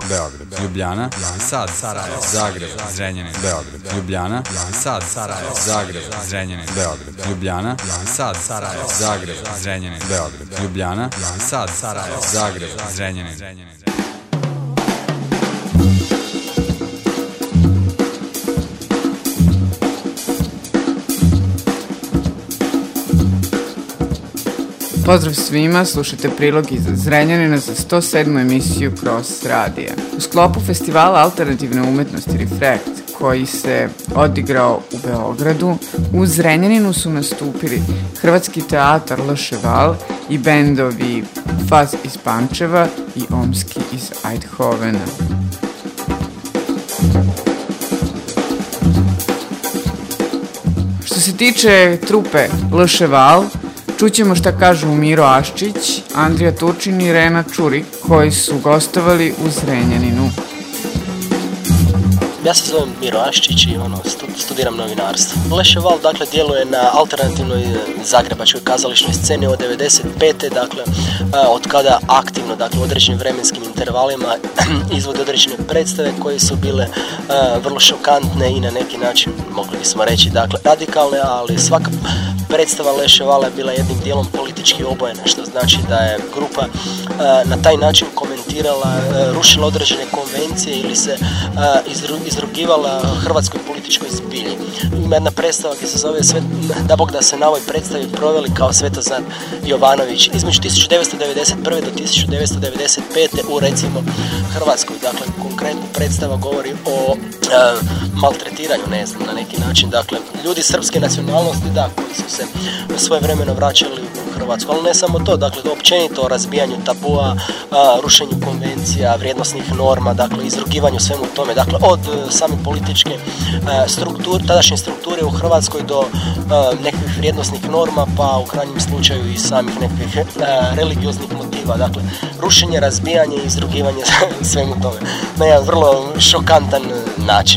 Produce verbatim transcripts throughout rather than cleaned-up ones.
Beograd, Ljubljana, Sad, Sarajevo, Zagreb, Zrenjanin, Beograd, Ljubljana, Sad, Sarajevo, Zagreb, Zrenjanin, Beograd, Ljubljana, Sad, Sarajevo, Zagreb, Zrenjanin, Beograd, Ljubljana, Sad, Sarajevo, Zagreb, Zrenjanin. Pozdrav svima, slušate prilog iz Zrenjanina za sto sedmu emisiju Cross Radija. U sklopu festivala alternativne umetnosti Reflekt, koji se odigrao u Beogradu, u Zrenjaninu su nastupili Hrvatski teatar Le Cheval i bendovi Faz iz Pančeva i Omski iz Eindhovena. Što se tiče trupe Le Cheval, čućemo šta kažu Miro Aščić, Andrija Turčin i Rena Čurik, koji su gostovali u Zrenjaninu. Ja se zovem Miro Aščić i ono, studiram novinarstvo. Le Cheval, dakle, djeluje na alternativnoj zagrebačkoj kazališnoj sceni od devedeset pete dakle, od kada aktivno, dakle, u određenim vremenskim intervalima izvode određene predstave koje su bile uh, vrlo šokantne i na neki način, mogli bismo reći, dakle, radikalne, ali svaka predstava Le Chevala je bila jednim dijelom politički obojena, što znači da je grupa uh, na taj način komentirala, uh, rušila određene konvencije ili se uh, izru, izrugivala hrvatskoj političkoj zbilji. Ima jedna predstava gdje se zove sve, da Bog da se na ovoj predstavi proveli kao Svetozar Jovanović između tisuću devetsto devedeset prve do tisuću devetsto devedeset pete u, recimo, Hrvatskoj. Dakle, konkretno predstava govori o e, maltretiranju, ne znam, na neki način. Dakle, ljudi srpske nacionalnosti, da, koji su se svojevremeno vraćali u Hrvatsku, ali ne samo to, dakle, općenito o razbijanju tabua, a, rušenju konvencija, vrijednosnih norma, dakle, izrugivanju svemu tome, dakle, od same političke strukture, tadašnje strukture u Hrvatskoj do uh, nekakvih vrijednosnih norma, pa u krajnjem slučaju i samih nekakvih uh, religioznih motiva. Dakle, rušenje, razbijanje i izrugivanje svemu tome. Na jedan vrlo šokantan način.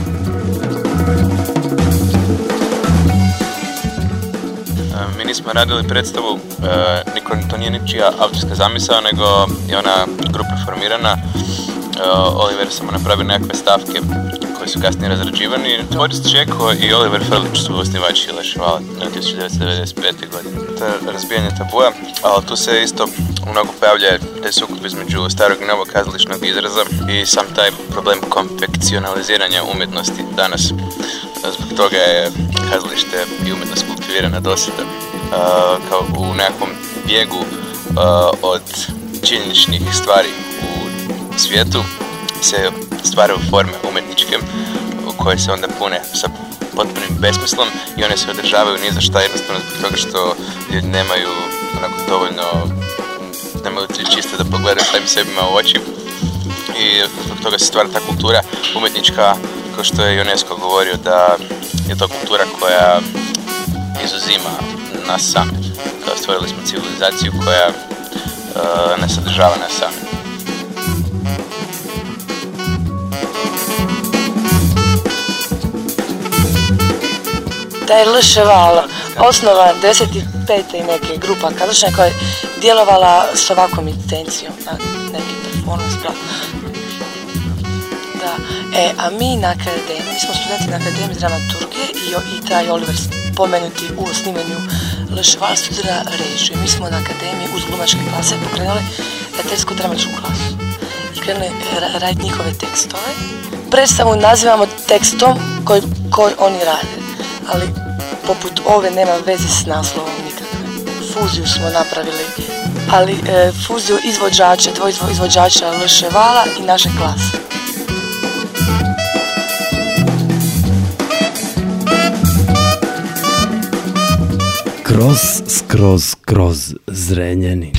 Mi nismo radili predstavu, uh, niko, to nije ničija autorska zamisao, nego je ona grupa formirana. Uh, Oliver samo napravio nekakve stavke koji su kasnije razrađivani. Boris Čeko i Oliver Frlić su osnivači Le Chevala na tisuću devetsto devedeset pete godine. To je razbijanje tabua, ali tu se isto mnogo pojavlja taj sukob između starog i novog kazališnog izraza i sam taj problem konfekcionaliziranja umjetnosti danas. Zbog toga je kazalište i umjetnost kultivirana dosada uh, kao u nekakvom bijegu uh, od činjeničnih stvari u svijetu se stvaraju forme umjetničke koje se onda pune sa potpunim besmislom i one se održavaju ni za šta, jednostavno zbog toga što ljudi nemaju onako dovoljno, nemaju čiste da pogledaju sami sebima u oči i zbog toga se stvara ta kultura umjetnička, kao što je UNESCO govorio da je to kultura koja izuzima nas same. Kao stvorili smo civilizaciju koja uh, ne sadržava nas same. Da je Le Cheval osnovan devedeset pete i neke grupa kazališna koja je djelovala s ovakvom intencijom na neki performans. Da. E, a mi na akademiji, mi smo studenti na akademiji dramaturgije i, i taj Oliver spomenuti u osnivanju Le Cheval studira režiju. Mi smo na akademiji uz glumačke klase pokrenuli teatersku dramatičku klasu i krenuli raditi njihove tekstove. Predstavu nazivamo tekstom koji, koji oni rade, ali poput ove nema veze s naslovom nikakve. Fuziju smo napravili, ali e, fuziju izvođača, dvoje izvođača Le Chevala i naše klase. Kroz, skroz, kroz Zrenjanin.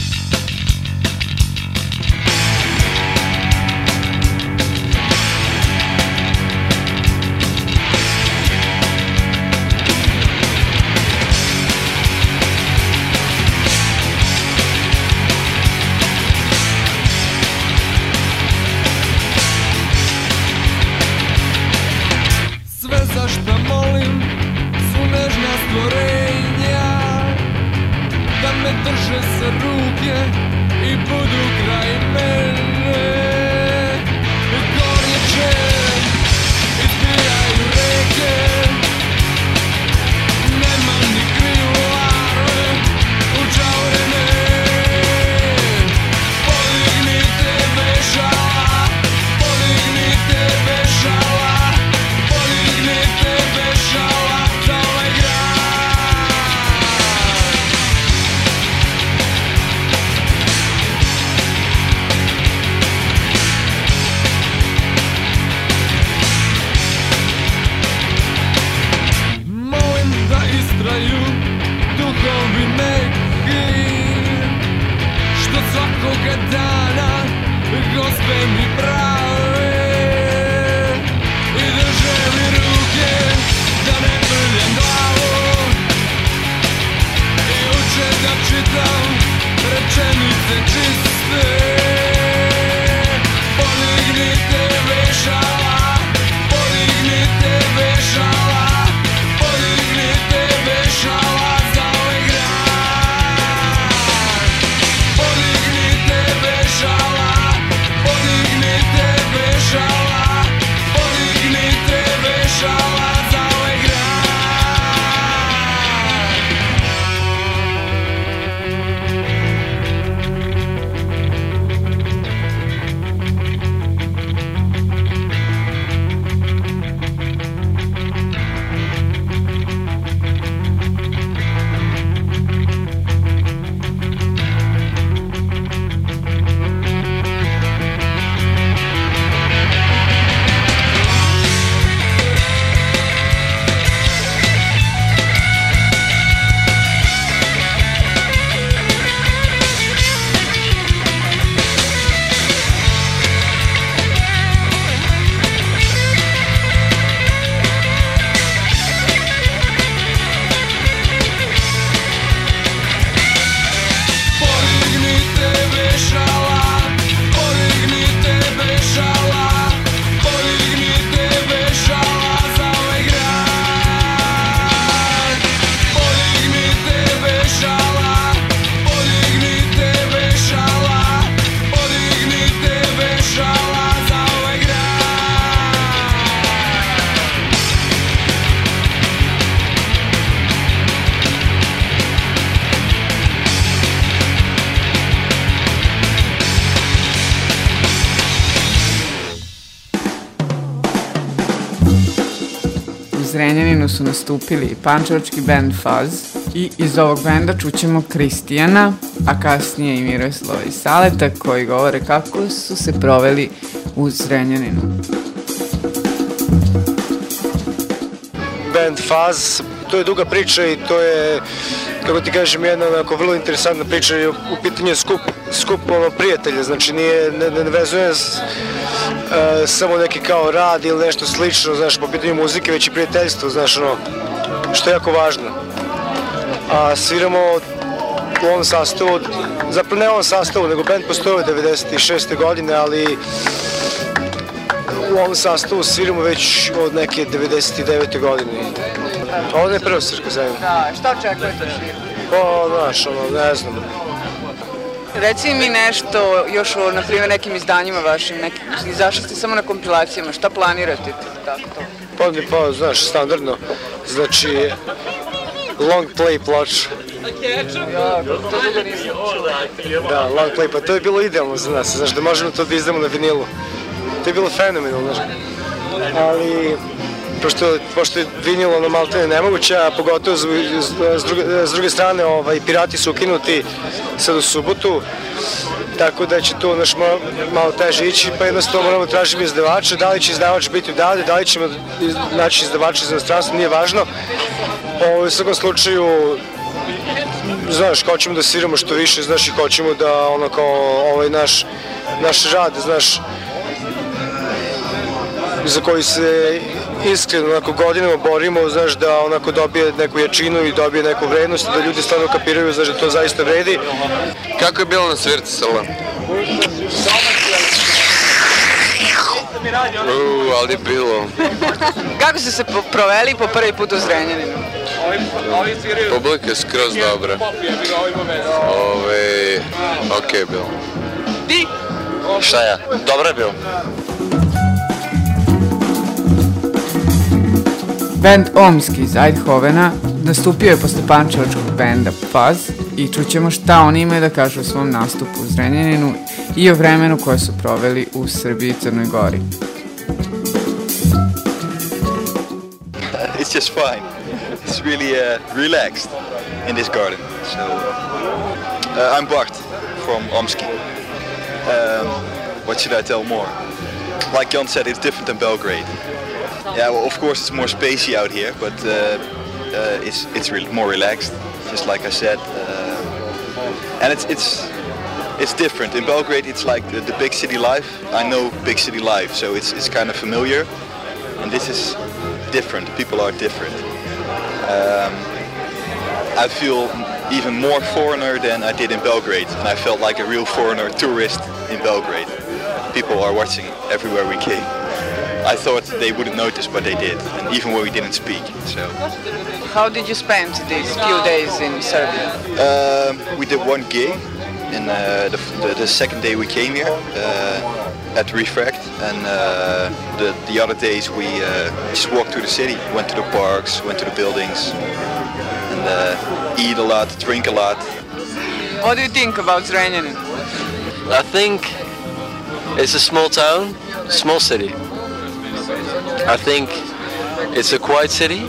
Drže se ruke lijepe mi prave i drže mi ruke da ne prljam glavu i uče da čitam rečenice čiste. Podignite vešala, podignite vešala, podignite vešala za ovaj grad. Podignite vešala, podignite vešala, podignite vešala za ovaj grad. U Zrenjaninu su nastupili pančevački band Faz i iz ovog benda čućemo Kristijana, a kasnije i Miroslava i Saleta koji govore kako su se proveli u Zrenjaninu. Band Faz, to je duga priča i to je, kako ti kažem, jedna onako vrlo interesantna priča i u pitanju je skup, skup ono, prijatelja, znači nije, ne, ne vezuje s, e, samo neki kao rad ili nešto slično, znaš, po pitanju muzike, već i prijateljstvo, znaš, ono, što je jako važno. A sviramo u ovom sastavu, zapravo ne u ovom sastavu, nego band postoji od devedeset šeste godine, ali u ovom sastavu sviramo već od neke devedeset devete godine. Ovo je prva svirka zajedno. Da, šta očekujete od svirka? Pa, znaš, ono, ne znam. Reci mi nešto još o, na primjer, nekim izdanjima vašim, neki, izašli ste samo na kompilacijama, šta planirate, tako to? Pa, pa, znaš, standardno, znači, long play ploča. Ja, to dugo nisam čula. Da, long play, pa to je bilo idealno za nas, znaš, da možemo to da izdamo na vinilu. To je bilo fenomenalno, znaš. Ali, pošto, pošto je vinil ono maltene nemoguće, a pogotovo s, s, druge, s druge strane ovaj, pirati su ukinuti sad u subotu, tako da će to naš malo, malo teže ići, pa jednostavno moramo tražiti izdavača, da li će izdavač biti odavde, da li ćemo naći izdavača iz inostranstva, nije važno. O, u svakom slučaju, znaš, hoćemo da sviramo što više, znaš, i hoćemo da ono kao ovaj naš, naš rad, znaš, za koji se iskreno onako godinama borimo, znaš, da onako dobije neku jačinu i dobije neku vrednost, da ljudi stvarno kapiraju, znaš, da to zaista vredi. Kako je bilo na svirci, Sala? Uuu, ali je bilo. Kako ste se proveli po prvi put u Zrenjaninu? Publika je skroz dobra. Ove, okej je bilo. Ti? Šta ja? Dobro je bilo. Band Omski iz Eindhovena nastupio je posle pančevačkog benda Faz i čućemo šta oni imaju da kažu o svom nastupu u Zrenjaninu i o vremenu koje su proveli u Srbiji i Crnoj Gori. It's just fine. It's really uh, relaxed in this garden. So uh, I'm Bart from Omski. Um, what should I tell more? Like Jan said, it's different than Belgrade. Yeah, well, of course it's more spacey out here, but uh, uh, it's it's really more relaxed, just like I said. Uh, and it's it's it's different. In Belgrade, it's like the, the big city life. I know big city life, so it's it's kind of familiar. And this is different. People are different. Um, I feel even more foreigner than I did in Belgrade, and I felt like a real foreigner, tourist in Belgrade. People are watching everywhere we came. I thought they wouldn't notice, but they did, and even when we didn't speak. So, how did you spend these few days in Serbia? um, we did one gig, and uh, the, the, the second day we came here uh, at Refract, and uh, the the other days we uh, just walked through the city, went to the parks, went to the buildings, and uh, eat a lot, drink a lot. What do you think about Zrenjanin? I think it's a small town, small city. I think it's a quiet city.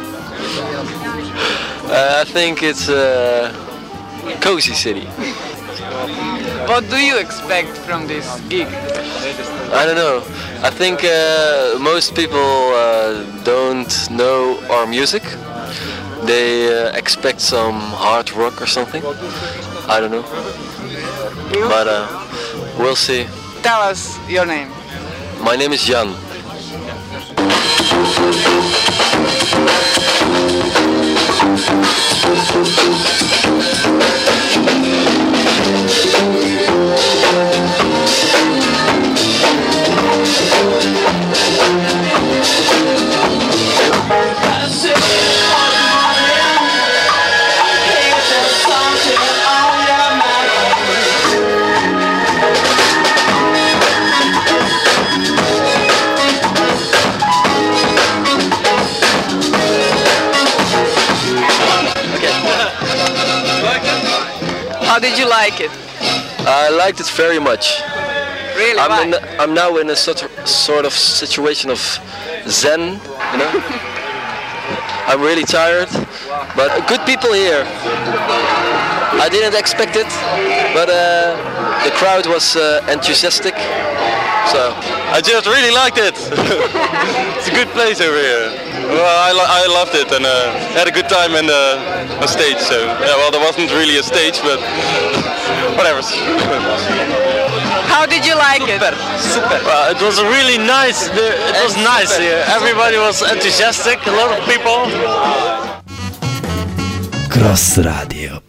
Uh, I think it's a cozy city. What do you expect from this gig? I don't know. I think uh, most people uh, don't know our music. They uh, expect some hard rock or something. I don't know. But uh, we'll see. Tell us your name. My name is Jan. How did you like it? I liked it very much. Really? I'm, Why? in, I'm now in a sort of, sort of situation of zen, you know. I'm really tired, but good people here. I didn't expect it, but uh, the crowd was uh, enthusiastic, so I just really liked it. It's a good place over here. Well, I, lo- I loved it and uh, had a good time in the on stage. So yeah, well, there wasn't really a stage, but whatever. How did you like it? Super. Well, it was really nice. It was nice here. Everybody was enthusiastic. A lot of people. Cross Radio.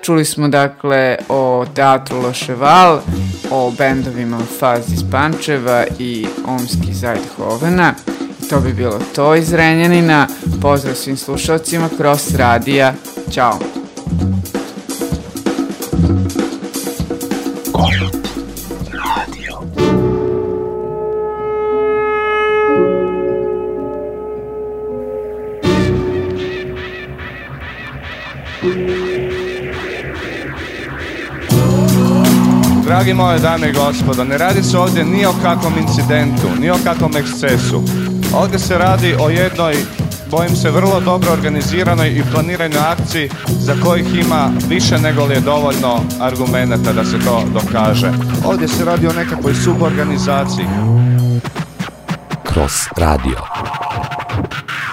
Čuli smo dakle o teatru Loševal, o bendovima Faz iz Pančeva i Omski iz Eindhovena. I to bi bilo to iz Zrenjanina. Pozdrav svim slušalcima Cross radija. Ćao! Dragi moje dame i gospodo, ne radi se ovdje ni o kakvom incidentu, ni o kakvom ekscesu. Ovdje se radi o jednoj, bojim se, vrlo dobro organiziranoj i planiranoj akciji za kojih ima više nego li je dovoljno argumenata da se to dokaže. Ovdje se radi o nekakvoj suborganizaciji. Cross radio.